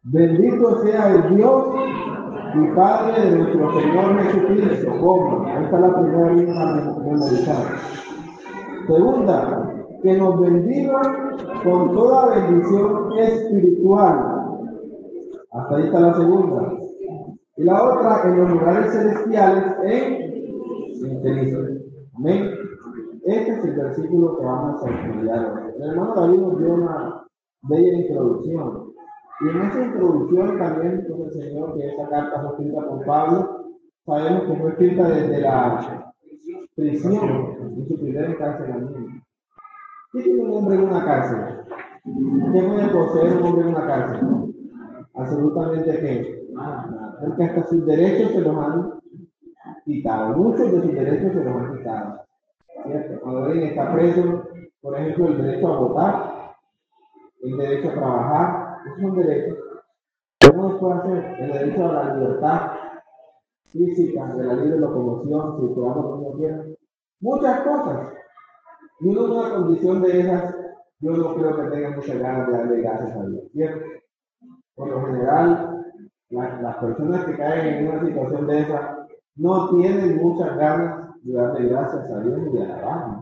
Bendito sea el Dios y Padre de nuestro Señor Jesucristo. ¿Cómo? Esta es la primera línea a memorizar. Segunda, que nos bendiga con toda bendición espiritual. Hasta ahí está la segunda. Y la otra, en los lugares celestiales en Cristo. Amén. Este es el versículo que vamos a estudiar hoy. El hermano David nos dio una bella introducción. Y en esa introducción también nos enseñó que esta carta fue escrita por Pablo. Sabemos que fue escrita desde la prisión, en su primer encarcelamiento. ¿Qué tiene un hombre en una cárcel? ¿Qué puede poseer un hombre en una cárcel? Absolutamente qué. Nada. Porque hasta sus derechos se los han quitado. Muchos de sus derechos se los han quitado. ¿Cierto? Cuando alguien está preso, por ejemplo, el derecho a votar, el derecho a trabajar, esos son derechos. ¿Qué no puede hacer? El derecho a la libertad física, de la libre locomoción, circulando como uno quiera. Muchas cosas. Y uno en una condición de esas, yo no creo que tenga muchas ganas de darle gracias a Dios. ¿Cierto? Por lo general, las personas que caen en una situación de esa no tienen muchas ganas de darle gracias a Dios y de alabarlo.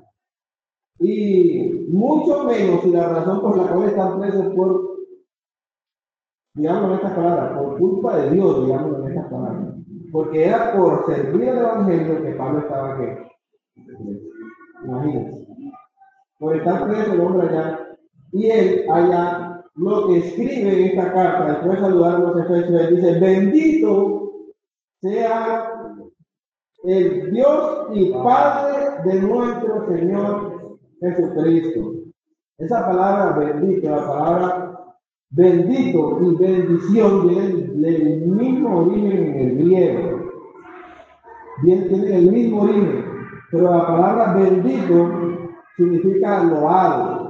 Y mucho menos si la razón por la cual están presos por, digamos en estas palabras, por culpa de Dios, digamos en estas palabras. Porque era por servir al Evangelio que Pablo estaba aquí. Imagínense. Por estar preso el hombre allá, y él allá, lo que escribe en esta carta, después de saludar a los efesios, él dice: bendito sea el Dios y Padre de nuestro Señor Jesucristo. Esa palabra bendito, la palabra bendito y bendición vienen del mismo origen en el griego. Tienen el mismo origen, pero la palabra bendito significa loado,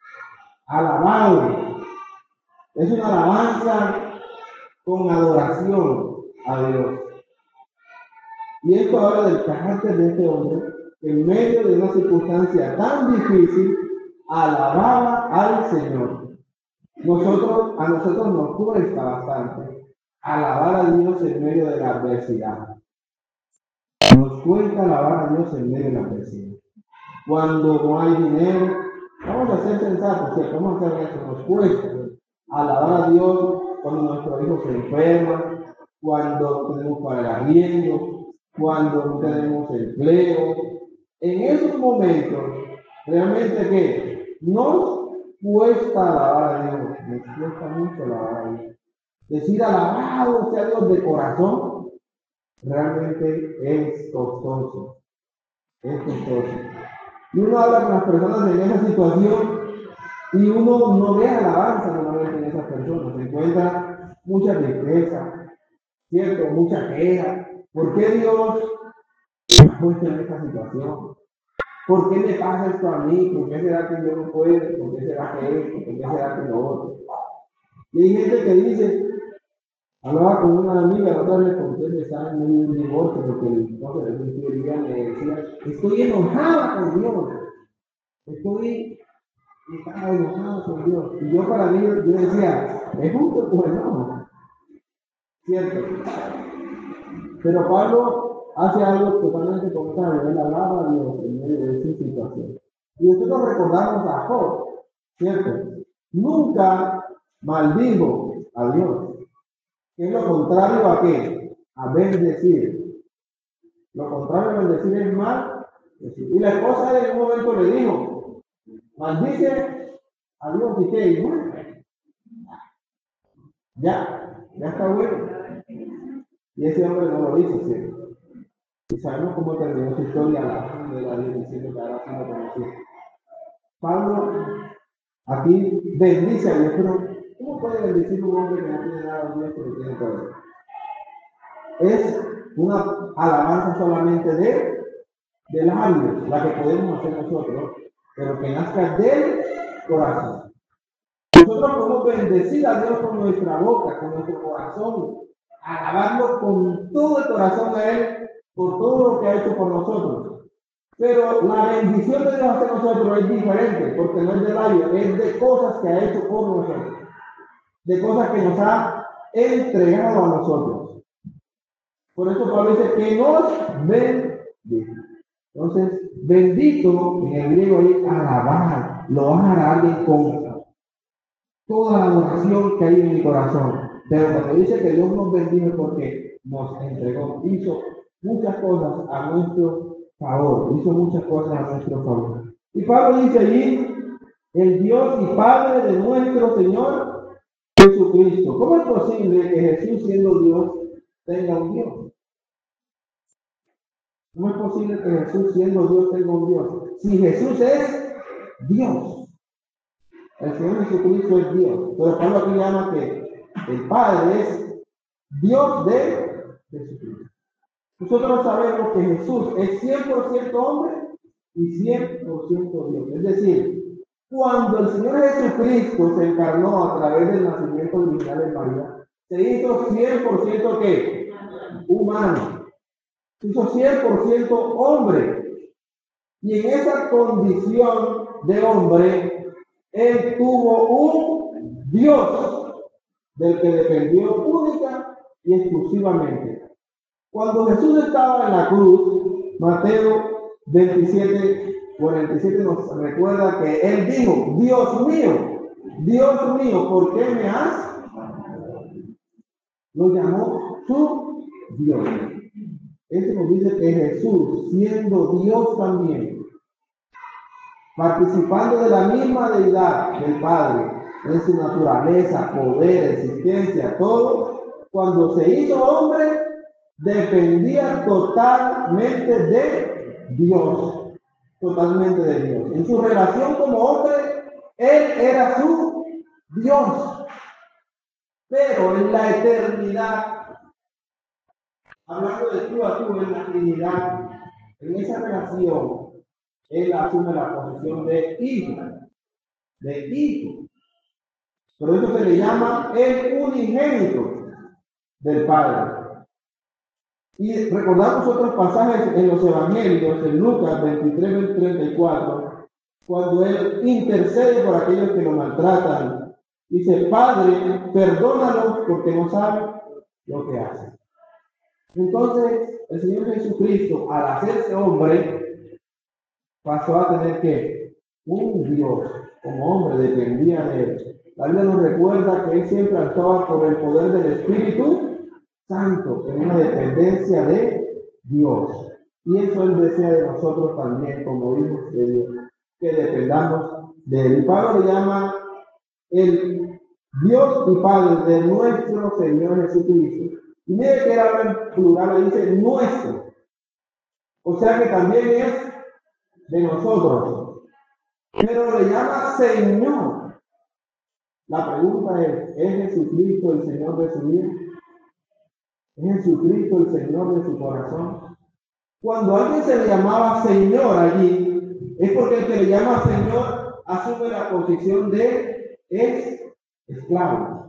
alabado. Es una alabanza con adoración a Dios. Y esto habla del carácter de este hombre, que en medio de una circunstancia tan difícil, alababa al Señor. A nosotros nos cuesta bastante alabar a Dios en medio de la adversidad. Nos cuesta alabar a Dios en medio de la adversidad. Cuando no hay dinero, vamos a ser sensatos, ¿cierto? Vamos a hacer eso, nos cuesta alabar a Dios cuando nuestro hijo se enferma, cuando tenemos para el arriendo, cuando no tenemos empleo. En esos momentos, realmente que nos cuesta alabar a Dios, nos cuesta mucho alabar a Dios. Decir alabado sea Dios de corazón, realmente es costoso. Es costoso. Y uno habla con las personas en esa situación y uno no ve alabanza normalmente en esas personas. Se encuentra mucha tristeza, ¿cierto? Mucha queja. ¿Por qué Dios me ha puesto en esta situación? ¿Por qué me pasa esto a mí? ¿Por qué será que yo no puedo? ¿Por qué será que esto? ¿Por qué será que lo otro? Y hay gente que dice, hablaba con una amiga, la otra vez le conté que estaba en medio de un divorcio, porque el esposo de un día me decía: estoy enojada con Dios, estaba enojada con Dios. Y yo para mí, yo decía, es justo tu enojo, ¿cierto? Pero Pablo hace algo totalmente contrario, él alaba a Dios en medio de esa situación. Y nosotros recordamos a Job, ¿cierto? Nunca maldijo a Dios. ¿Qué es lo contrario a qué? A bendecir. Lo contrario a bendecir es mal. Y la esposa en un momento le dijo: maldice a Dios y qué, y bueno, ya está bueno. Y ese hombre no lo hizo, ¿cierto? Y sabemos cómo terminó su historia, la de la Biblia, diciendo que ahora sí lo conocido. Pablo aquí bendice a Dios, pero ¿cómo puede bendecir un hombre que no tiene nada a Dios, pero tiene todo? Es una alabanza solamente de labios, la que podemos hacer nosotros, pero que nazca del corazón. Nosotros podemos bendecir a Dios con nuestra boca, con nuestro corazón, alabarlo con todo el corazón a Él por todo lo que ha hecho por nosotros. Pero la bendición de Dios hacia nosotros es diferente, porque no es de labios, es de cosas que ha hecho por nosotros, de cosas que nos ha entregado a nosotros. Por eso Pablo dice que nos bendijo. Entonces, bendito en el griego es alabar, loar a alguien con toda la adoración que hay en mi corazón. Pero cuando dice que Dios nos bendijo porque nos entregó, hizo muchas cosas a nuestro favor, hizo muchas cosas a nuestro favor. Y Pablo dice allí, el Dios y Padre de nuestro Señor Jesucristo. ¿Cómo es posible que Jesús, siendo Dios, tenga un Dios? ¿Cómo es posible que Jesús, siendo Dios, tenga un Dios? Si Jesús es Dios, el Señor Jesucristo es Dios. Pero Pablo aquí llama que el Padre es Dios de Jesucristo. Nosotros sabemos que Jesús es 100% hombre y 100% Dios. Es decir, cuando el Señor Jesucristo se encarnó a través del nacimiento original de María, se hizo 100% ¿qué? Humano. Se hizo 100% hombre. Y en esa condición de hombre, Él tuvo un Dios del que dependió única y exclusivamente. Cuando Jesús estaba en la cruz, Mateo 27:47 nos recuerda que Él dijo, Dios mío, ¿por qué me has? Lo llamó su Dios. Eso nos dice que Jesús, siendo Dios también, participando de la misma deidad del Padre, en su naturaleza, poder, existencia, todo, cuando se hizo hombre, dependía totalmente de Dios. Totalmente de Dios. En su relación como hombre, Él era su Dios. Pero en la eternidad, hablando de tú a tú en la Trinidad, en esa relación, Él asume la posición de hijo. Por eso se le llama el unigénito del Padre. Y recordamos otros pasajes en los Evangelios, en Lucas 23:34, cuando Él intercede por aquellos que lo maltratan. Dice, Padre, perdónalos porque no saben lo que hacen. Entonces, el Señor Jesucristo, al hacerse hombre, pasó a tener que un Dios, como hombre, dependía de Él. La Biblia nos recuerda que Él siempre actuaba por el poder del Espíritu Santo, en una dependencia de Dios. Y eso Él desea de nosotros también, como hijos de Dios, que dependamos de Él. Y Pablo le llama el Dios y Padre de nuestro Señor Jesucristo. Y mire que habla en plural, le dice nuestro. O sea que también es de nosotros. Pero le llama Señor. La pregunta ¿es Jesucristo el Señor de su vida? ¿Es Jesucristo el Señor de su corazón? Cuando alguien se le llamaba Señor allí, es porque el que le llama Señor asume la posición de esclavo.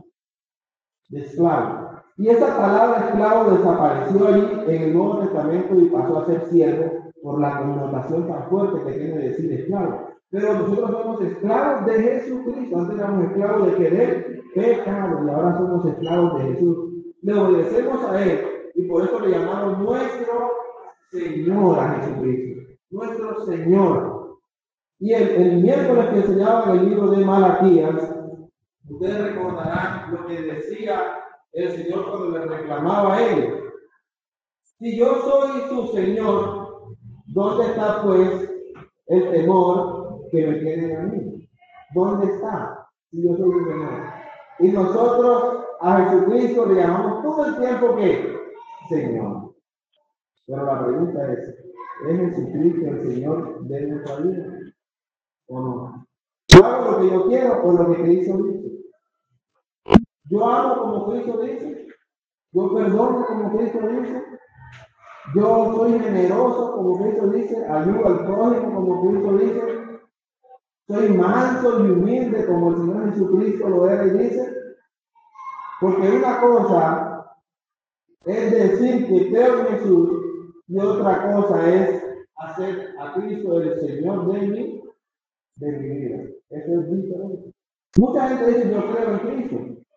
Y esa palabra esclavo desapareció allí en el Nuevo Testamento y pasó a ser siervo por la connotación tan fuerte que tiene decir esclavo. Pero nosotros somos esclavos de Jesucristo. Antes éramos esclavos de querer pecado y ahora somos esclavos de Jesús. Le obedecemos a Él y por eso le llamamos nuestro Señor a Jesucristo. Nuestro Señor. Y el miércoles que enseñaba en el libro de Malaquías, ustedes recordarán lo que decía el Señor cuando le reclamaba a Él. Si yo soy tu Señor, ¿dónde está pues el temor que me tienen a mí? ¿Dónde está? Si yo soy tu Señor. Y nosotros a Jesucristo le llamamos todo el tiempo que Señor. Pero la pregunta ¿es Jesucristo el Señor de nuestra vida? ¿O no? ¿Yo hago lo que yo quiero o lo que Cristo dice? ¿Yo hago como Cristo dice? ¿Yo perdono como Cristo dice? ¿Yo soy generoso como Cristo dice? ¿Ayudo al prójimo como Cristo dice? ¿Soy manso y humilde como el Señor Jesucristo lo era y dice? Porque una cosa es decir que creo en Jesús y otra cosa es hacer a Cristo el Señor de mi vida. Eso es diferente. Mucha gente dice yo creo en Cristo,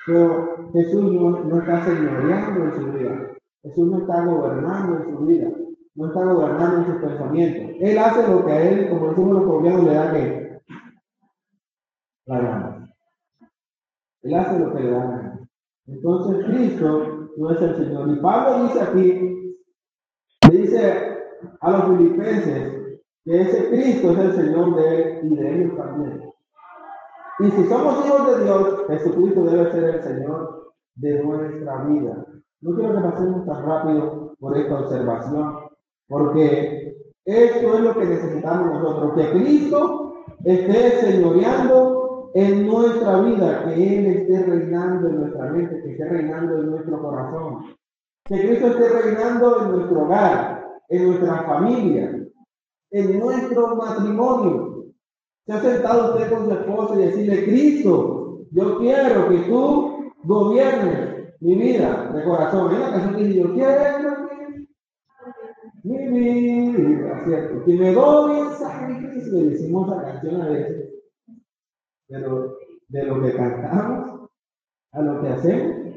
Pero Jesús no está señoreando en su vida. Jesús no está gobernando en su vida. No está gobernando en sus pensamientos. Él hace lo que a él, como decimos los colombianos, le da que la gana. Él hace lo que le da la gana. Entonces Cristo no es el Señor. Y Pablo dice aquí, le dice a los filipenses que ese Cristo es el Señor de él y de ellos también. Y si somos hijos de Dios, Jesucristo debe ser el Señor de nuestra vida. No quiero que pasemos tan rápido por esta observación, porque esto es lo que necesitamos nosotros, que Cristo esté señoreando en nuestra vida, que Él esté reinando en nuestra mente, que esté reinando en nuestro corazón, que Cristo esté reinando en nuestro hogar, en nuestra familia, en nuestro matrimonio. ¿Se ha sentado usted con su esposa y decirle, Cristo, yo quiero que tú gobiernes mi vida de corazón? Es la canción que dice, yo quiero que mi vida, ¿cierto? Que me doy en sacrificio. Y decimos esa canción a veces, pero de lo que cantamos a lo que hacemos,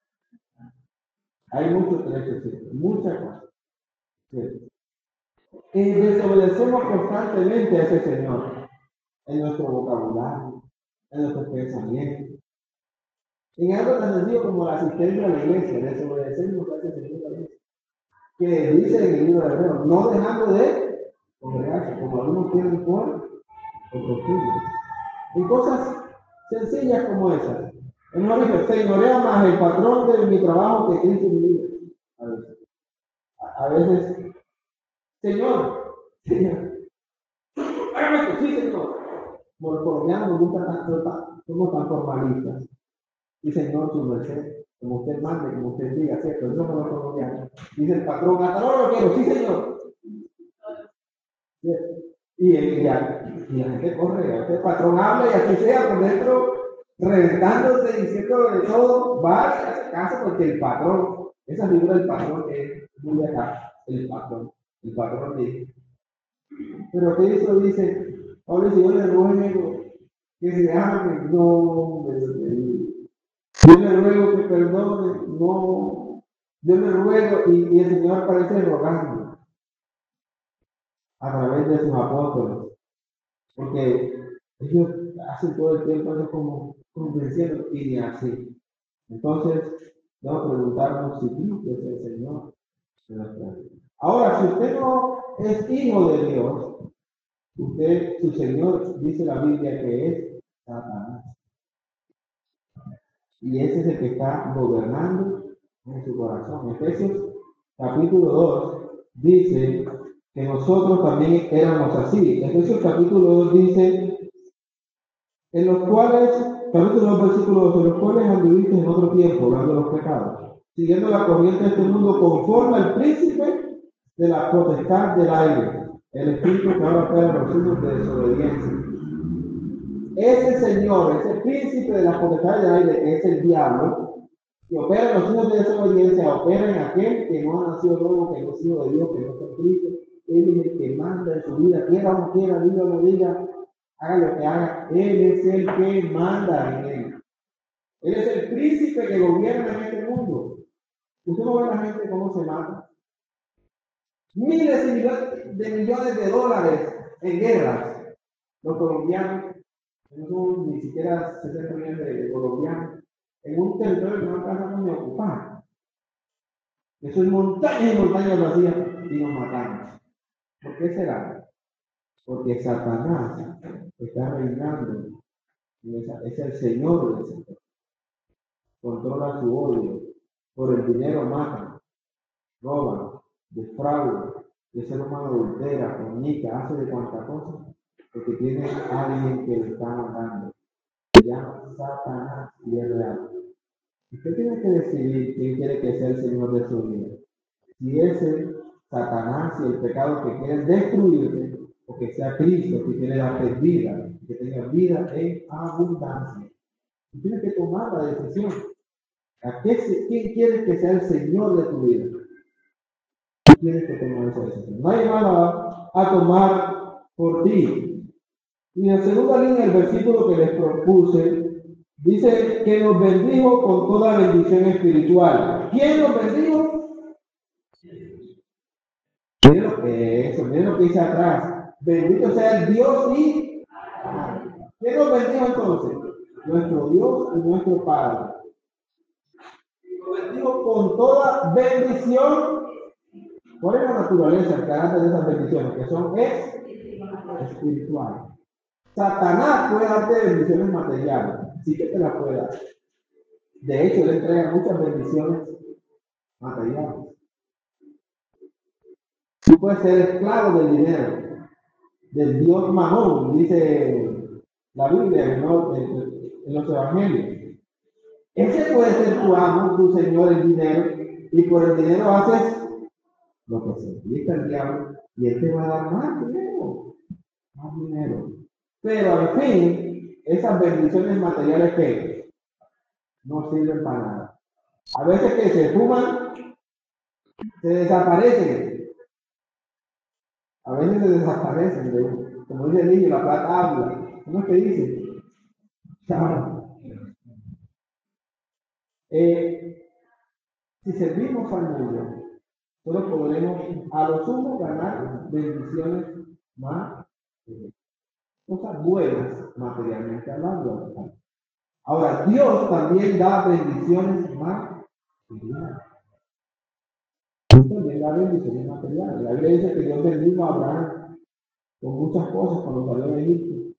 hay mucho trecho, ¿cierto? Muchas cosas, ¿cierto? Y desobedecemos constantemente a ese Señor en nuestro vocabulario, en nuestros pensamientos. En algo tan sencillo como la asistencia a la iglesia, desobedecemos a ese Señor también, que dice en el libro de Hebreos, no dejando de congregarse, como algunos tienen por costumbre. En cosas sencillas como esas. El Señor dice, señorea más el patrón de mi trabajo que Cristo en mi vida. A veces, Señor, hágame esto, sí, Señor. Como los colombianos nos gusta tanto, somos tan formalistas. Y Señor, su merced, como usted mande, como usted diga, ¿cierto? Eso no lo colombianos. Dice el patrón, hasta ahora lo quiero, sí, Señor. ¿Cierto? Y la gente corre, este patrón habla y así sea por dentro, reventándose, diciendo de todo, va a su casa porque el patrón, esa figura del patrón es muy acá, el patrón dice. Pero ¿qué hizo? Dice, Pablo, si yo le ruego que se ame, no, yo le ruego que perdone, no, yo le ruego, y el Señor parece rogando a través de sus apóstoles, porque ellos hacen todo el tiempo eso como convenciendo y así. Entonces, debemos preguntarnos si Cristo es el Señor de nuestra vida. Ahora, si usted no es hijo de Dios, usted, su Señor, dice la Biblia que es Satanás. Y ese es el que está gobernando en su corazón. Efesios capítulo 2 dice que nosotros también éramos así. Efesios capítulo 2 dice, en los cuales, capítulo 2 versículo 2, en los cuales anduviste en otro tiempo, hablando de los pecados, siguiendo la corriente de este mundo conforme al príncipe de la potestad del aire, el espíritu que ahora opera en los hijos de desobediencia. Ese señor, ese príncipe de la potestad del aire, que es el diablo, que opera en los hijos de desobediencia, opera en aquel que no ha nacido nuevo, que no es hijo de Dios, que no es Cristo. Él es el que manda en su vida, quiera o no quiera, diga o no diga, haga lo que haga. Él es el que manda en él. Él es el príncipe que gobierna en este mundo. Usted no ve a la gente cómo se mata. Miles de millones de dólares en guerras. Los colombianos, no son ni siquiera 60 millones de colombianos, en un territorio que no alcanzamos ni a ocupar. Eso es montañas y montañas vacías y nos matamos. ¿Por qué será? Porque Satanás está reinando y es el Señor del Señor. Controla su odio. Por el dinero matan, roban, defraudan, el ser humano adultera, fornica, hace de cuanta cosa, porque tiene a alguien que le está matando. Se llama Satanás y es real. Usted tiene que decidir quién quiere que sea el Señor de su vida. Si ese Satanás y el pecado que quiere destruirte, o que sea Cristo que quiere darte vida, que tenga vida en abundancia. Tú tienes que tomar la decisión. ¿Quién quieres que sea el Señor de tu vida? Tú tienes que tomar esa decisión. Nadie va a tomar por ti. Y en segunda línea, el versículo que les propuse Dice que nos bendijo con toda bendición espiritual. ¿Quién nos bendijo? Miren lo que dice atrás. Bendito sea el Dios y ¿quién nos bendijo entonces? Nuestro Dios y nuestro Padre. Nos bendijo con toda bendición. ¿Cuál es la naturaleza, el carácter de esas bendiciones? Que son espirituales. Satanás puede darte bendiciones materiales, sí que te las puede dar. De hecho, le entrega muchas bendiciones materiales. Tú puedes ser esclavo del dinero, del Dios Mamón, dice la Biblia, ¿no? En los evangelios. Ese puede ser tu amo, tu señor, el dinero, y por el dinero haces lo que se implica el diablo, y él te va a dar más dinero. Pero al fin, esas bendiciones materiales que no sirven para nada. A veces que se fuman, se desaparecen. A veces se desaparecen. Como dice el niño, la plata habla. ¿Cómo es que dice? Chao. Si servimos al mundo, solo podremos a lo sumo ganar bendiciones más, cosas buenas materialmente hablando. Ahora, Dios también da bendiciones materiales. Dios también da bendiciones materiales. La Biblia dice que Dios bendijo a Abraham con muchas cosas cuando salió de Egipto.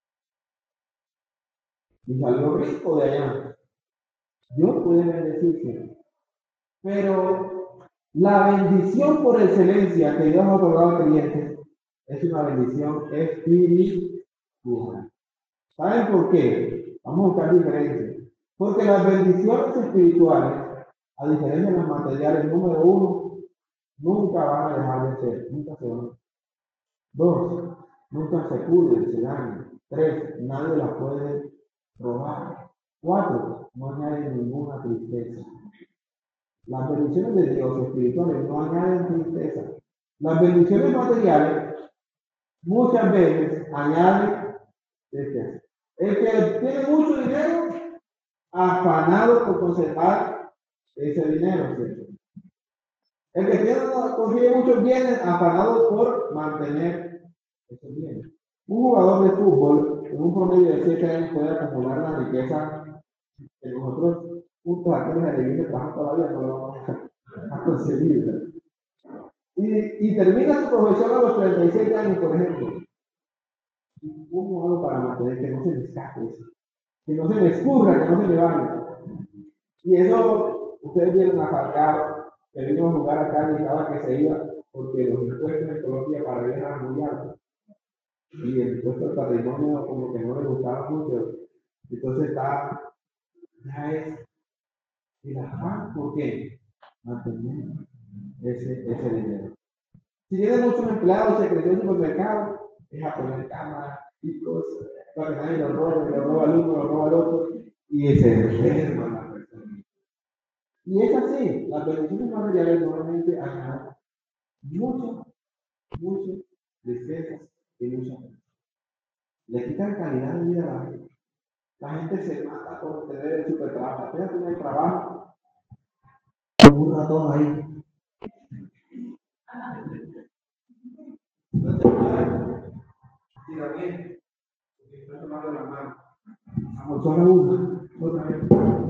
Y salió rico de allá. Dios puede bendecirse. Pero la bendición por excelencia que Dios ha otorgado al creyente es una bendición espiritual. ¿Saben por qué? Vamos a buscar diferencias. Porque las bendiciones espirituales, a diferencia de las materiales, número uno, nunca van a dejar de ser, nunca se van. Dos, nunca se pudren, se dañan. Tres, nadie las puede robar. Cuatro, no añaden ninguna tristeza. Las bendiciones de Dios espirituales no añaden tristeza. Las bendiciones materiales muchas veces añaden tristeza. El que tiene mucho dinero, afanado por conservar ese dinero, ¿cierto? El que consigue muchos bienes, afanado por mantener esos bienes. Un jugador de fútbol, en un promedio de 7 años, puede acumular la riqueza que nosotros, juntos aquí en la iglesia, trabajamos todavía, no lo vamos a conseguir. Y termina su profesión a los 37 años, por ejemplo. ¿Cómo hago para mantener que no se me escape eso? Que no se me escurra, que no se me vaya. Y eso, ustedes vieron a Falcao, que vino a jugar acá y estaba que se iba, porque los impuestos en Colombia para él eran muy altos. Y el impuesto al patrimonio como que no le gustaba mucho. Entonces ya es el afán, ¿por qué? Mantener ese dinero. Si tiene muchos empleados, se creció en el supermercado, es a poner cámaras y cosas, para que nadie lo roba al uno, lo roba al otro, y se enferma la persona. Y es así, las bendiciones materiales normalmente añaden muchas tristezas y muchas cosas. Le quitan calidad de vida a la gente. La gente se mata por tener el super trabajo. Apenas tiene el trabajo, como un ratón ahí. Tira bien, porque está tomando la mano. Vamos, solo una, otra vez.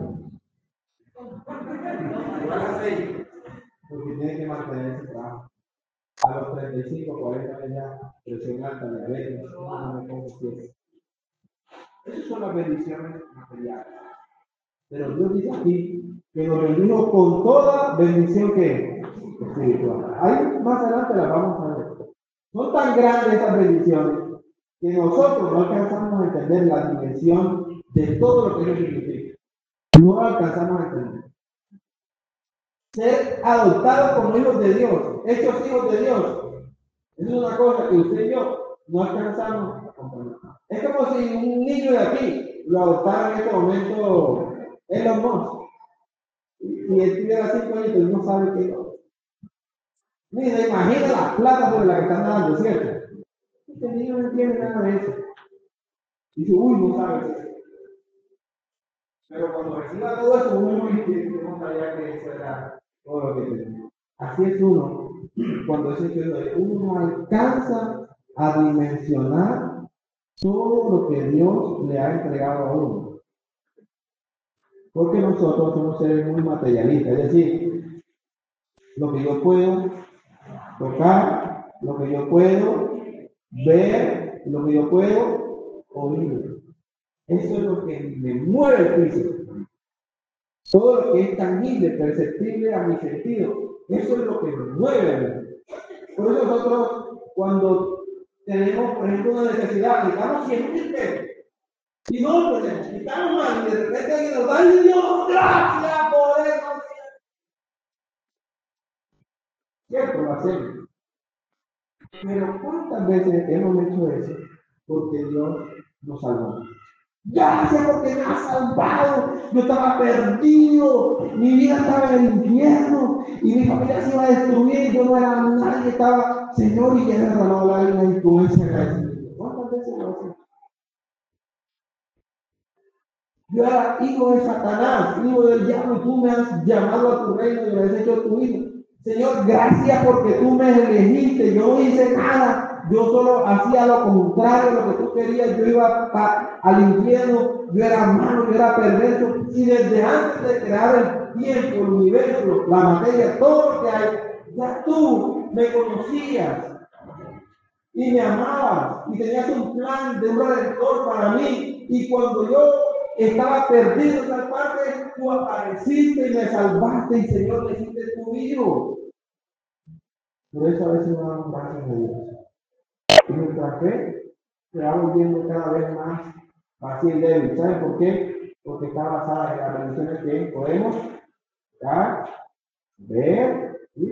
Igual a 6, porque tiene que mantener ese trabajo. A los 35, 40 años ya, presión alta, diabetes, no me pongo pies. Esas son las bendiciones materiales. Pero Dios dice aquí que nos bendijo con toda bendición que espiritual. Ahí más adelante las vamos a ver. Son tan grandes esas bendiciones que nosotros no alcanzamos a entender la dimensión de todo lo que eso significa. No alcanzamos a entender. Ser adoptados como hijos de Dios, hechos hijos de Dios, es una cosa que usted y yo no alcanzamos a comprender. Es como si un niño de aquí lo adoptara en este momento Elon Musk. Y él tuviera 5 años y no sabe qué no. Ni se imagina la plata por la que están dando, ¿cierto? Este niño no entiende nada de eso. Dice, uy, no sabe eso. Pero cuando reciba todo eso, uno no sabía que eso era todo lo que tenía. Así es uno, cuando es que uno no alcanza a dimensionar todo lo que Dios le ha entregado a uno. Porque nosotros somos seres muy materialistas, es decir, lo que yo puedo tocar, lo que yo puedo ver, lo que yo puedo oír. Eso es lo que me mueve el físico. Todo lo que es tangible, perceptible a mi sentido, eso es lo que me mueve a mí. Por eso nosotros, cuando tenemos, por ejemplo, una necesidad, necesitamos 100.000 pesos, y no lo tenemos, y estamos mal, y de repente alguien nos da, ¡ay Dios, gracias por eso! Cierto, lo hacemos. Pero ¿cuántas veces hemos hecho eso? Porque Dios nos salvó. Gracias porque me has salvado. Yo estaba perdido. Mi vida estaba en el infierno. Y mi familia se iba a destruir. Yo no era nadie. Estaba, Señor, y ya me derramado la lágrima y con ese agradecimiento. ¿Cuántas veces lo hacemos? Yo era hijo de Satanás, hijo del diablo, y tú me has llamado a tu reino y me has hecho tu hijo. Señor, gracias porque tú me elegiste. Yo no hice nada. Yo solo hacía lo contrario de lo que tú querías. Yo iba al infierno. Yo era malo, yo era perverso. Y desde antes de crear el tiempo, el universo, la materia, todo lo que hay, ya tú me conocías y me amabas y tenías un plan de un redentor para mí. Y cuando yo estaba perdido en esa parte, tú apareciste y me salvaste y Señor, me hiciste tu hijo. Por eso a veces no damos gracias a Dios. Y nuestra fe se va volviendo cada vez más fácil y débil. ¿Saben por qué? Porque está basada en las bendiciones que podemos dar, ver, ¿sí?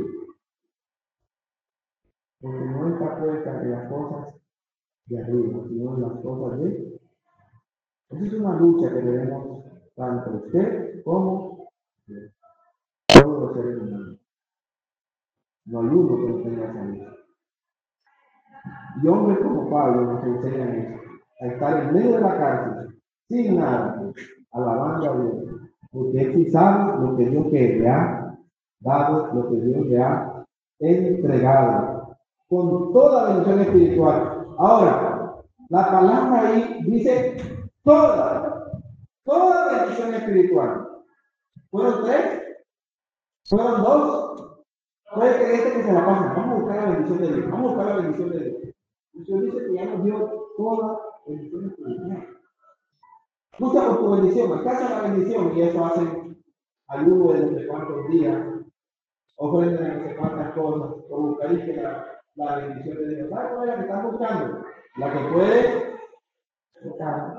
Porque no está puesta en las cosas de arriba, sino en las cosas de. Esa es una lucha que tenemos tanto usted como todos los seres humanos. No hay uno que no tenga esa lucha. Y hombres como Pablo nos enseñan eso, a estar en medio de la cárcel, sin nada, alabando a Dios. Porque él sí sabe lo que Dios le ha dado, lo que Dios le ha entregado, con toda bendición espiritual. Ahora, la palabra ahí dice toda bendición espiritual. ¿Fueron tres? ¿Fueron dos? Puede que este que se la pasa. Vamos a buscar la bendición de Dios. Vamos a buscar la bendición de Dios. Dios dice que ya nos dio toda bendición espiritual. Busca por tu bendición, alcanza la bendición y eso hacen ayuno de no sé cuántos días, ofrenden de no sé cuántas cosas, o buscaréis la bendición de Dios. ¿Sabes cuál es la que están buscando? La que puede tocar.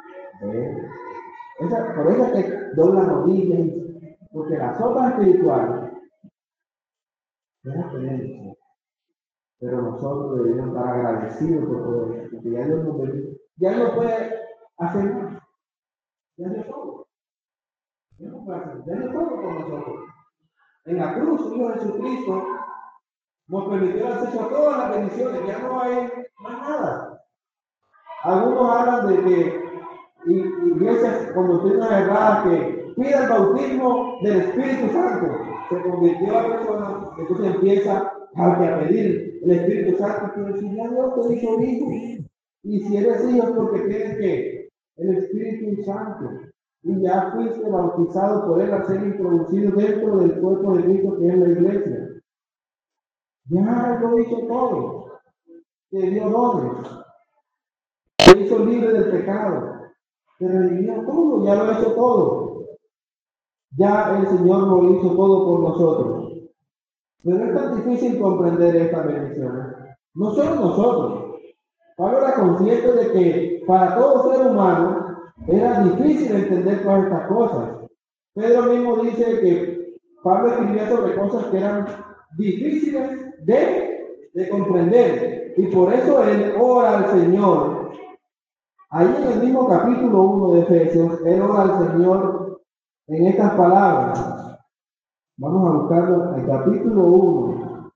Por eso es que doblan rodillas, porque las obras espirituales no las tenemos. Pero nosotros debemos estar agradecidos por todo eso, porque ya Dios nos bendice. Ya no puede hacer más. Ya hace todo. Ya no puede hacer. Ya hace todo por nosotros. En la cruz, su Hijo Jesucristo nos permitió el acceso a todas las bendiciones. Ya no hay más nada. Algunos hablan de que iglesias con doctrinas erradas que pida el bautismo del Espíritu Santo. Se convirtió a la persona, entonces empieza a pedir el Espíritu Santo, pero si ya Dios te hizo hijo, y si eres hijo es porque tienes que el Espíritu Santo, y ya fuiste bautizado por él al ser introducido dentro del cuerpo de Cristo que es la iglesia. Ya lo hizo todo, te dio dones, te hizo libre del pecado, te redimió todo, ya lo hizo todo. Ya el Señor lo hizo todo por nosotros. Pero es tan difícil comprender estas bendiciones. No solo nosotros. Pablo era consciente de que para todo ser humano era difícil entender todas estas cosas. Pedro mismo dice que Pablo escribía sobre cosas que eran difíciles de comprender. Y por eso él ora al Señor. Ahí en el mismo capítulo 1 de Efesios, él ora al Señor en estas palabras. Vamos a buscarlo en el capítulo 1.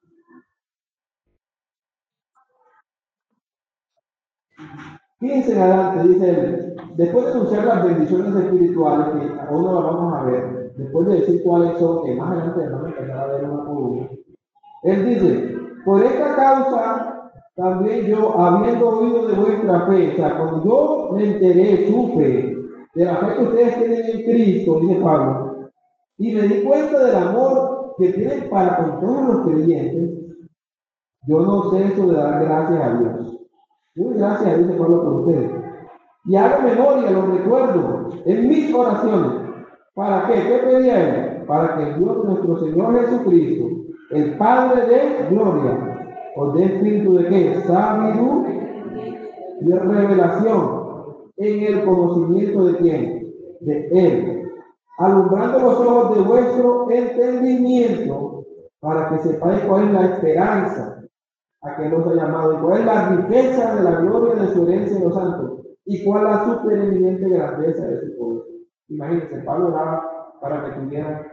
Fíjense adelante, dice él. después de anunciar las bendiciones espirituales, que aún no las vamos a ver, después de decir cuáles son, que más adelante vamos a empezar a ver una por una, él dice, por esta causa también yo, habiendo oído de vuestra fe, o sea, cuando yo me enteré, supe de la fe que ustedes tienen en Cristo, dice Pablo, y me di cuenta del amor que tienen para con todos los creyentes, yo no ceso de dar gracias a Dios. Yo doy gracias a Dios, dice Pablo, por ustedes. Y hago memoria, lo recuerdo en mis oraciones. ¿Para qué? ¿Qué pedía él? Para que Dios, nuestro Señor Jesucristo, el Padre de gloria, os dé espíritu de qué? Sabiduría y revelación en el conocimiento de quién? De Él. Alumbrando los ojos de vuestro entendimiento, para que sepáis cuál es la esperanza a que nos ha llamado, y cuál es la riqueza de la gloria de su herencia en los santos, y cuál la supereminente grandeza de su poder. Imagínense, Pablo oraba para que tuvieran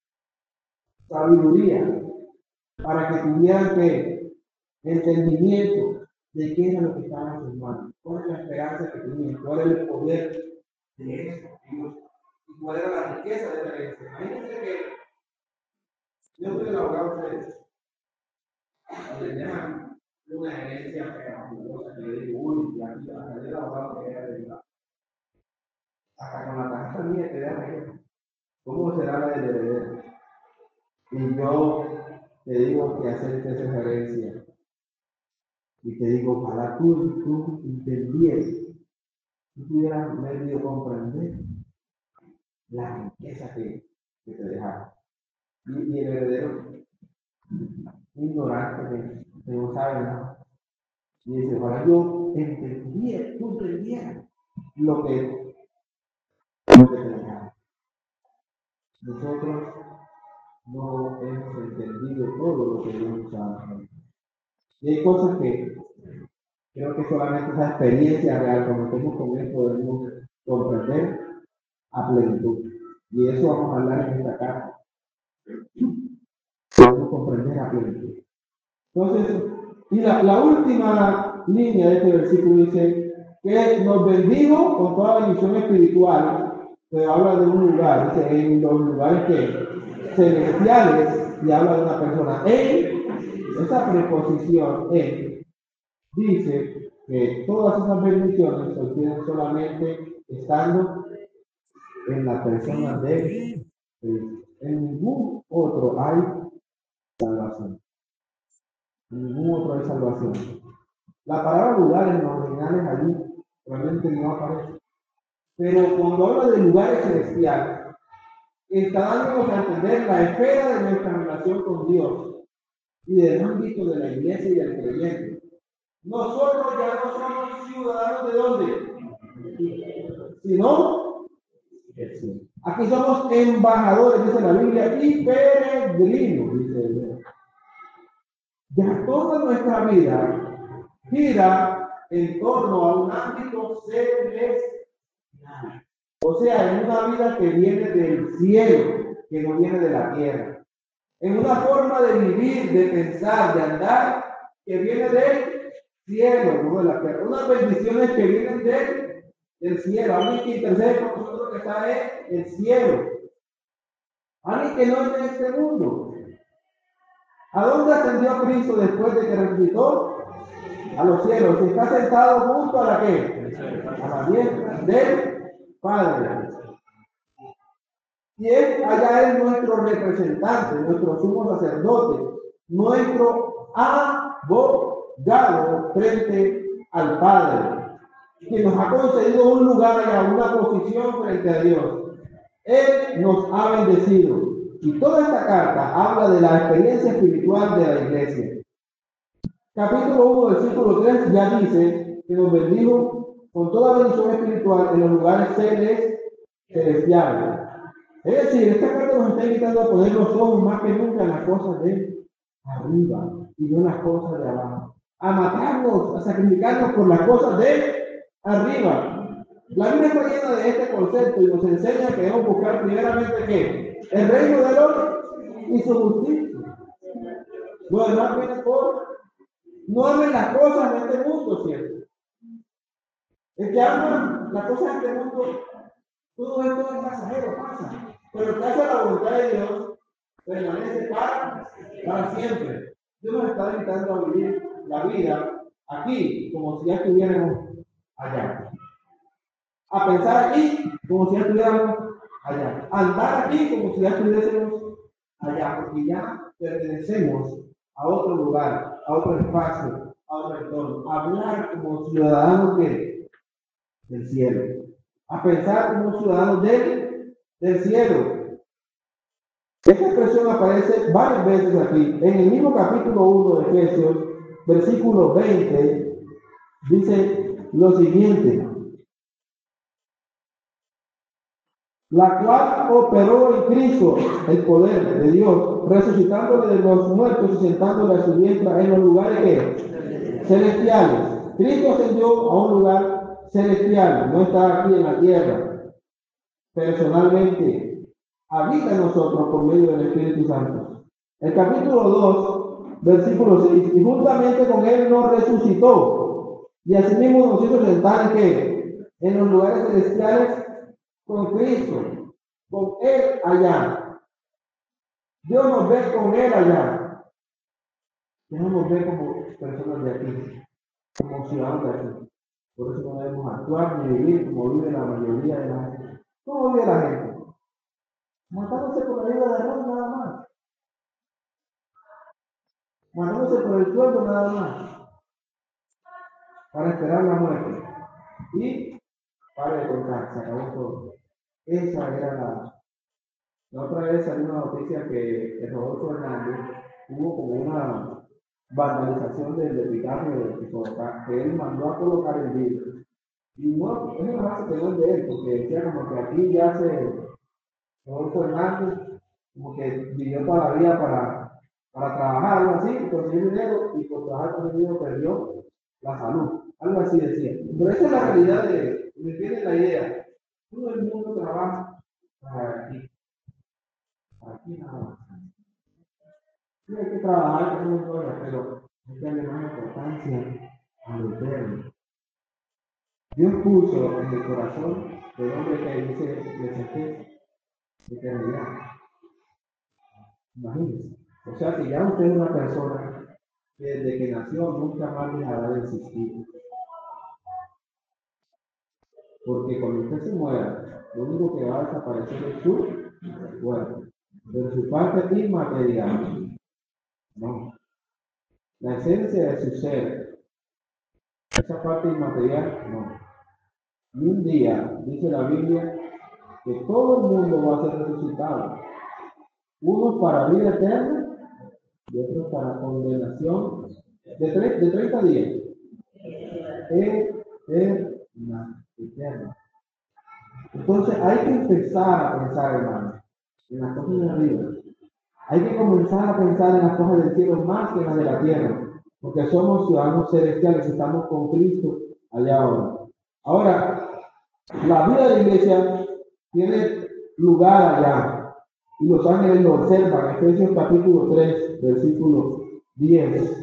sabiduría, para que tuvieran entendimiento de qué era lo que estaba en sus manos, cuál es la esperanza que tenían, cuál es el poder de eso, y cuál era la riqueza de la herencia. Imagínense que yo soy el abogado de ustedes, y les dejan una herencia maravillosa, que le digo, uy, y aquí va a salir el abogado que era de la. Hasta con la tarjeta mía te dejan, ¿cómo será la del heredero? Y yo te digo que aceptes esa herencia. Y te digo, ojalá tú entendieras, tú pudieras medio comprender la riqueza que te dejaron. Y el heredero, ignorante, que no sabe nada. Y dice, ojalá tú entendieras lo que te dejaron. Nosotros no hemos entendido todo lo que Dios nos ha dado. Y hay cosas que creo que solamente esa experiencia real, cuando estemos con él, podemos comprender a plenitud. Y eso vamos a hablar en esta carta. Podemos comprender a plenitud. Entonces, y la última línea de este versículo dice que nos bendijo con toda bendición espiritual, pero habla de un lugar, dice en los lugares celestiales, y habla de una persona. Esa preposición dice que todas esas bendiciones se obtienen solamente estando en la persona de Cristo. En ningún otro hay salvación. En ningún otro hay salvación. La palabra lugares en los originales allí realmente no aparece. Pero cuando habla de lugares celestiales, está dándonos a entender la esfera de nuestra relación con Dios y del ámbito de la iglesia y del creyente. Nosotros ya no somos ciudadanos de dónde, sino del cielo. Aquí somos embajadores, dice la Biblia, y peregrinos, dice Dios. Ya toda nuestra vida gira en torno a un ámbito celestial. O sea, en una vida que viene del cielo, que no viene de la tierra. En una forma de vivir, de pensar, de andar, que viene del cielo, no de la tierra. Unas bendiciones que vienen del cielo. Alguien que intercede por nosotros que está en el cielo. Alguien que no es de este mundo. ¿A dónde ascendió Cristo después de que resucitó? A los cielos. Y está sentado junto a la qué? A la diestra del Padre. Y allá es nuestro representante, nuestro sumo sacerdote, nuestro abogado frente al Padre, que nos ha concedido un lugar allá, una posición frente a Dios. Él nos ha bendecido. Y toda esta carta habla de la experiencia espiritual de la iglesia. Capítulo 1, versículo 3 ya dice que nos bendijo con toda bendición espiritual en los lugares celestiales. Es decir, esta carta nos está invitando a poner los ojos más que nunca en las cosas de arriba y no en las cosas de abajo. A matarnos, a sacrificarnos por las cosas de arriba. La Biblia está llena de este concepto y nos enseña que debemos buscar primeramente ¿qué? El reino de Dios y su justicia. Lo demás viene por no amen las cosas de este mundo, ¿cierto? El que ama la cosa de este mundo, todo esto es pasajero, pasa. Pero el que hace la voluntad de Dios permanece para siempre. Dios nos está invitando a vivir la vida aquí como si ya estuviéramos allá. A pensar aquí como si ya estuviéramos allá. A andar aquí como si ya estuviésemos allá, porque ya pertenecemos a otro lugar, a otro espacio, a otro entorno. A hablar como ciudadanos del cielo. A pensar como ciudadanos del cielo. Esta expresión aparece varias veces aquí. En el mismo capítulo 1 de Efesios, versículo 20, dice lo siguiente: la cual operó en Cristo el poder de Dios, resucitándole de los muertos y sentándole a su diestra en los lugares celestiales. Cristo ascendió a un lugar celestial, no está aquí en la tierra. Personalmente, habita en nosotros por medio del Espíritu Santo. El capítulo 2, versículo 6, y juntamente con él nos resucitó, y asimismo nos hizo sentar en los lugares celestiales con Cristo, con él allá. Dios nos ve con él allá. Dios nos ve como personas de aquí, como ciudadanos de aquí. Por eso no debemos actuar ni vivir como vive la mayoría de la gente. ¿Cómo vive la gente? Matándose por la vida de arroz nada más. Matándose por el sueldo nada más. Para esperar la muerte. Y para de contar, se acabó todo. Esa era la otra vez salió una noticia que el Rodolfo Hernández hubo como una vandalización del epitafio que él mandó a colocar en libro. Y no, es una frase que no es de él, porque decía como que aquí ya se Rodolfo Hernández como que vivió toda la vida para trabajar, algo así, conseguir dinero, y por trabajar con dinero perdió la salud. Algo así decía. Pero esa es la realidad me tiene la idea. Todo el mundo trabaja para aquí nada más. Sí hay que trabajar con un dólar, pero hay que darle más importancia a lo eterno. Dios puso en el corazón del hombre que dice eternidad. Imagínense. O sea que ya usted es una persona que desde que nació nunca más dejará de existir. Porque cuando usted se muera, lo único que va a desaparecer es su cuerpo. Pero su parte inmaterial, no. La esencia de su ser, esa parte inmaterial, no. Y un día, dice la Biblia, que todo el mundo va a ser resucitado. Unos para vida eterna y otros para condenación de 30 días. Eterna. Entonces hay que empezar a pensar, hermano, en las cosas de arriba. Hay que comenzar a pensar en las cosas del cielo más que en las de la tierra, porque somos ciudadanos celestiales y estamos con Cristo allá ahora. Ahora, la vida de la iglesia tiene lugar allá, y los ángeles lo observan. Efesios capítulo 3, versículo 10.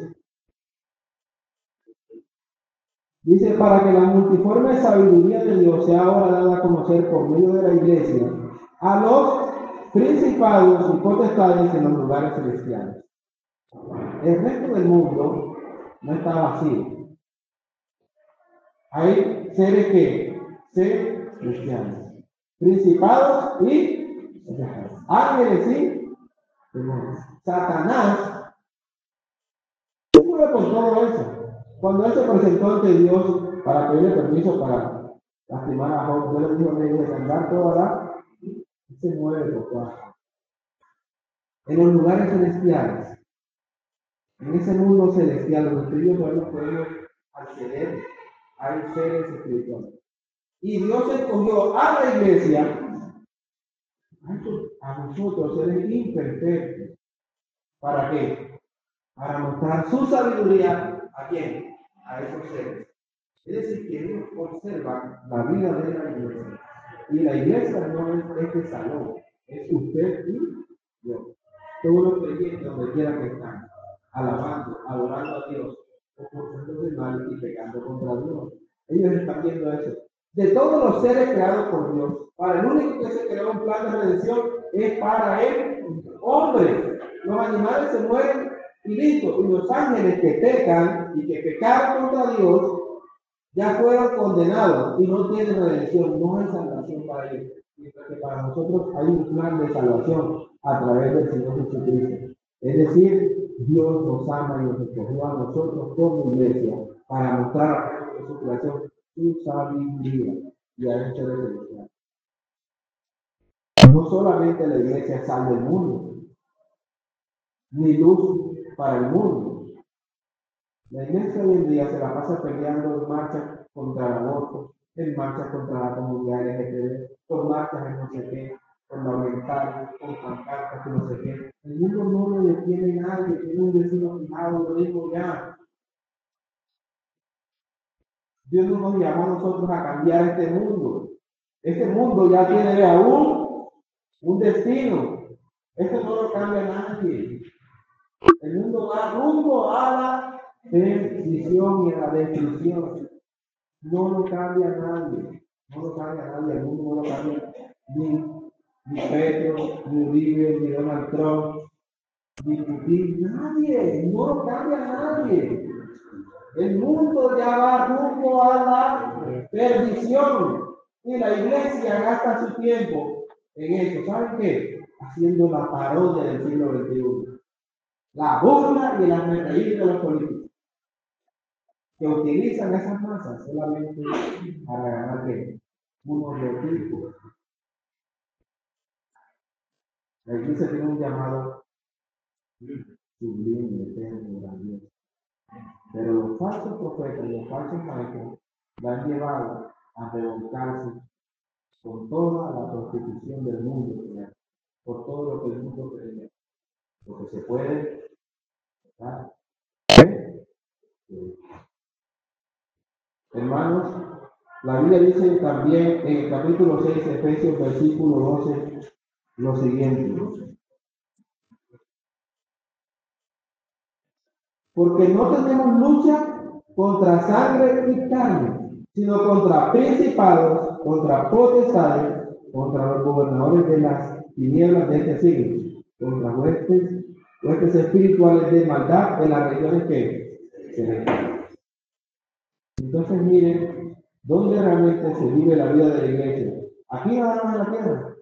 Dice, para que la multiforme sabiduría de Dios sea ahora dada a conocer por medio de la iglesia a los principados y potestades en los lugares celestiales. El resto del mundo no está vacío. Hay seres celestiales, principados y ángeles y demonios. Satanás se mueve por todo eso. Cuando él se presentó ante Dios para pedirle permiso para lastimar a Job, Dios le dijo que iba a andar toda la y se mueve por todas. En los lugares celestiales, en ese mundo celestial donde tú y yo podemos acceder, hay seres espirituales. Y Dios escogió a la iglesia, a nosotros, seres imperfectos. ¿Para qué? Para mostrar su sabiduría ¿a quién? A esos seres. Es decir, que Dios observa la vida de la iglesia. Y la iglesia no es este salón, es usted y yo. Todos los creyentes, donde quiera que están, alabando, adorando a Dios, o portándose mal y pecando contra Dios. Ellos están viendo eso. de todos los seres creados por Dios, para el único que se creó un plan de redención es para el hombre. Los animales se mueren y listo, y los ángeles que pecan y que pecaron contra Dios ya fueron condenados y no tienen redención, no hay salvación para ellos. Mientras que para nosotros hay un plan de salvación a través del Señor Jesucristo. Es decir, Dios nos ama y nos escogió a nosotros como iglesia para mostrar a través de su creación su sabiduría y a esto de felicidad. No solamente la iglesia salva el mundo, ni luz para el mundo. La iglesia hoy en día se la pasa peleando en marcha contra el aborto, en marcha contra la comunidad LGBT, por marchas en no sé qué, con la oriental, con pancartas, con no sé qué. El mundo no lo detiene nadie, tiene un vecino fijado, lo digo ya. Dios no nos llamó a nosotros a cambiar este mundo. Este mundo ya tiene aún un destino. Esto no lo cambia nadie. El mundo va rumbo a la perdición y a la destrucción. No lo cambia nadie. No lo cambia nadie. El mundo no lo cambia ni Petro, ni Uribe, ni Donald Trump, ni Putin. Nadie. No lo cambia nadie. El mundo ya va rumbo a la perdición. Y la iglesia gasta su tiempo en eso. ¿Saben qué? Haciendo la parodia del siglo XXI. La burla y el reír de los políticos. Que utilizan esas masas solamente para ganar ¿qué? Unos loticos. La iglesia tiene un llamado sublime, eterno, grandioso. Pero los falsos profetas y los falsos maestros la han llevado a revolcarse con toda la prostitución del mundo, por todo lo que el mundo cree, lo que se puede, ¿verdad? Hermanos, la Biblia dice también en el capítulo 6, Efesios, versículo 12, lo siguiente. Porque no tenemos lucha contra sangre y carne, sino contra principados, contra potestades, contra los gobernadores de las tinieblas de este siglo, contra huestes espirituales de maldad en las regiones que celestiales. Entonces miren, ¿dónde realmente se vive la vida de la iglesia? Aquí nada más en la tierra.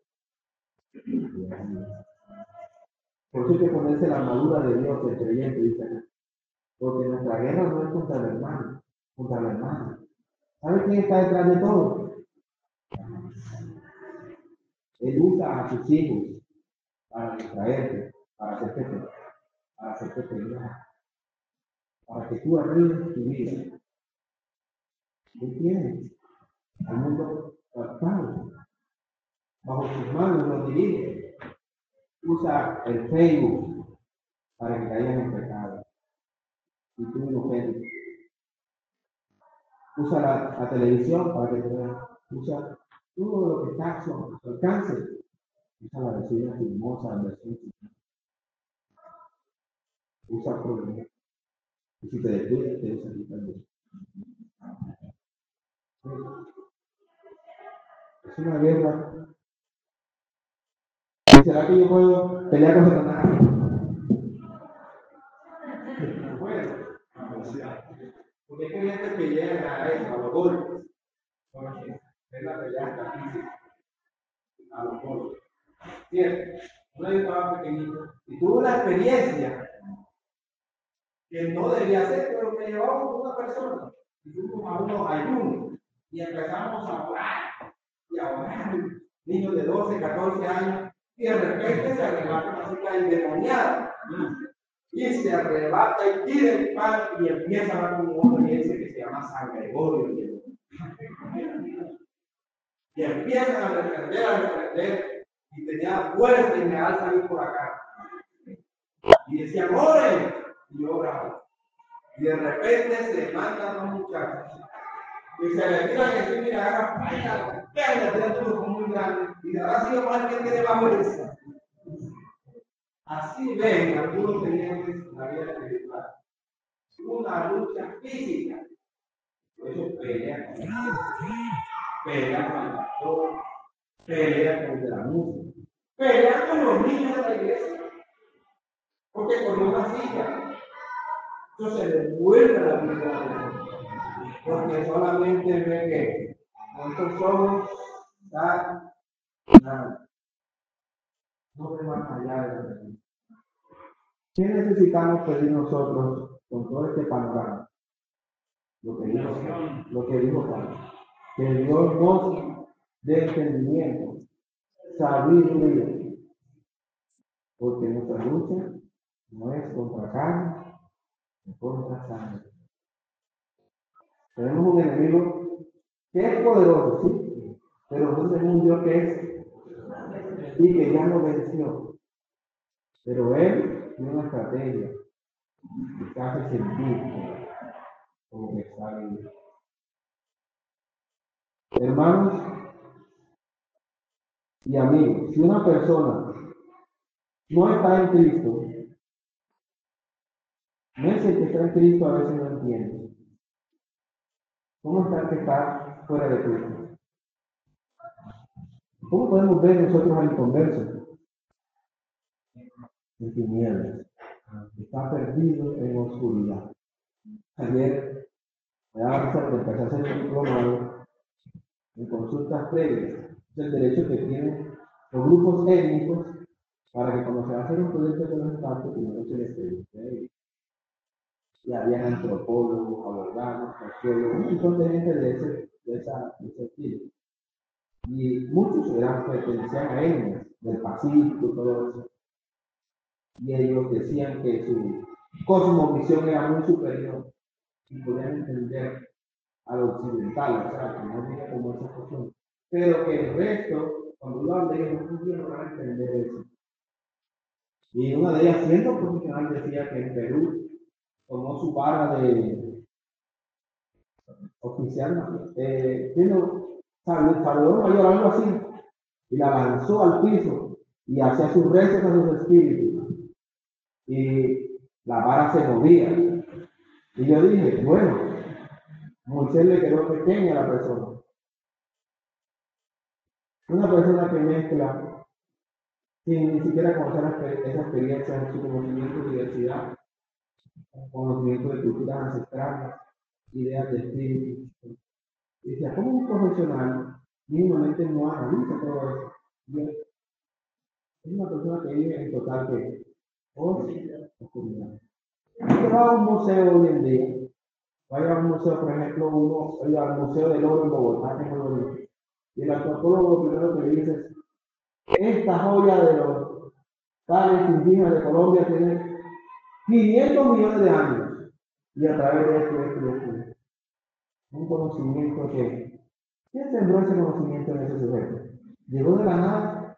Por eso hay que ponerse la armadura de Dios, el creyente, dice acá. Porque nuestra guerra no es contra el hermano, contra la hermana. ¿Sabe quién está detrás de todo? Él usa a sus hijos para distraerte, para hacerte pelear, para que tú arruines tu vida. ¿Qué tienes? Al mundo tratado, bajo sus manos lo dirige. Usa el Facebook para que caigan en pecado. Y tú inocente. Usa la televisión para que te vean. Usa todo lo que está a su alcance. Usa la vecina chismosa, la vecina chismosa. Usa problemas. Y si te descuidas, te usa aquí también. Es una guerra. ¿Y será que yo puedo pelear con Satanás? Bueno, porque hay gente que llegan a eso, a los golpes. Es la pelea física, a los golpes. Cierto, una vez estaba pequeñito y tuve una experiencia que no debía ser, pero me llevaba con una persona. Y fuimos a unos ayunos y empezamos a orar y a orar. Niños de 12, 14 años, y de repente se arrebata una chica endemoniada. Y se arrebata y tira el pan y empieza a hablar con un hombre que se llama San Gregorio. Y empiezan a reprender, y tenía fuerza y me alza salir por acá. Y decían, oren, y yo oraba. Y de repente se mandan los muchachos, y se le tiran encima y le agarran, venga, tiene todo como muy grande, y ahora sí lo que tiene la fuerza. Así ven algunos creyentes en la vida espiritual. Una lucha física. Por eso pelean. pelea con el pastor, pelea con el de la música, pelea con los niños de la iglesia, porque con una silla, eso se devuelve a la vida de la persona, porque solamente ve que nosotros somos nada, no ve más allá de la persona. ¿Qué necesitamos pedir nosotros con todo este panorama? Lo que dijo Pablo, que Dios nos dé entendimiento, sabiduría, porque nuestra lucha no es contra carne, es contra sangre. Tenemos un enemigo que es poderoso, sí, pero no es un Dios que es y que ya lo venció. Pero él tiene una estrategia que hace sentir como que está bien. Hermanos y amigos, si una persona no está en Cristo, no es el que está en Cristo, a veces no entiende. ¿Cómo está el que está fuera de Cristo? ¿Cómo podemos ver nosotros al inconverso? En tinieblas. Está perdido en oscuridad. Ayer me daba risa porque empecé a hacer un diplomado en consultas previas. Es el derecho que tienen los grupos étnicos para que cuando se va a hacer un proyecto con los espacios, primero se les pregunte a ellos. Y había antropólogos, abogados, arqueólogos, un montón de gente de ese estilo. Y muchos pertenecían a etnias del Pacífico y todo eso. Y ellos decían que su cosmovisión era muy superior y podían entender al occidental, o sea, que no tenía como esa cuestión. Pero que el resto, cuando uno habla de ellos, no van a entender eso. Y una de ellas, siendo profesional, decía que en Perú tomó su vara de oficial, saludó mayor, algo así, y la lanzó al piso y hacía sus rezos a sus espíritus. Y la vara se movía. Y yo dije, bueno, Moisés le quedó pequeña a la persona. Una persona que mezcla sin ni siquiera conocer esa experiencia en su conocimiento de diversidad, conocimiento de culturas ancestrales, ideas de espíritu. Y decía, como un profesional mínimamente no analiza todo eso. Y es una persona que vive en total oscuridad. Si va a un museo hoy en día, vaya a un museo, por ejemplo, al Museo del Oro en Bogotá, que es muy bonito. Y el antropólogo lo primero que dice es, esta joya de los tales indígenas de Colombia tiene 500 millones de años. Y a través de esto. Un conocimiento ¿quién sembró ese conocimiento en ese sujeto? Llegó de la nada.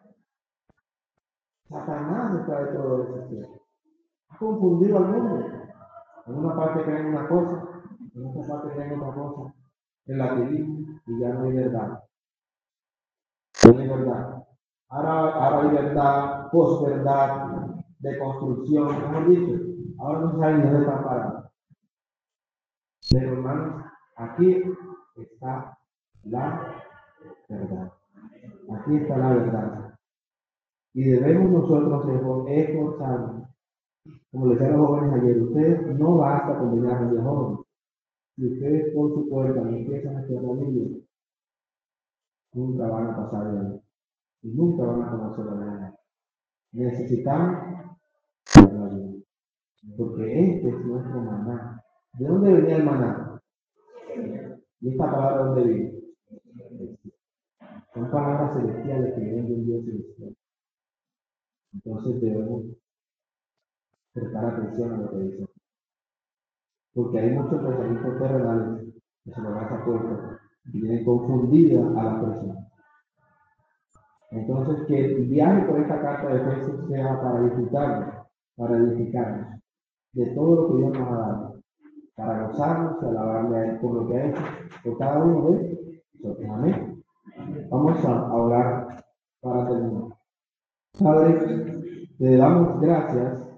Satanás está de todo eso. Ha confundido al mundo. En una parte creen una cosa, en otra parte creen otra cosa. Relativismo y ya no hay verdad. No hay verdad. Ahora hay verdad, posverdad, de construcción, como dicho. Ahora no saben dónde están parados. Pero hermanos, aquí está la verdad. Aquí está la verdad. Y debemos nosotros esforzarnos. Como les decía a los jóvenes ayer, ustedes no basta con mirar de jóvenes. Si ustedes por su cuenta no empiezan a hacer la Biblia, nunca van a pasar de ahí. Y nunca van a conocer la verdad. Necesitamos la Biblia. Porque este es nuestro maná. ¿De dónde venía el maná? ¿Y esta palabra dónde viene? Son palabras celestiales que vienen de un Dios celestial. Entonces debemos prestar atención a lo que dice. Porque hay muchos pensamientos terrenales que se nos han puesto y tienen confundida a la persona. Entonces, que el viaje por esta carta de Efesios sea para disfrutarnos, para edificarnos de todo lo que Dios nos ha dado, para gozarnos y alabarle a Él por lo que ha hecho por cada uno de nosotros. Amén. Vamos a orar para terminar. Padre, te damos gracias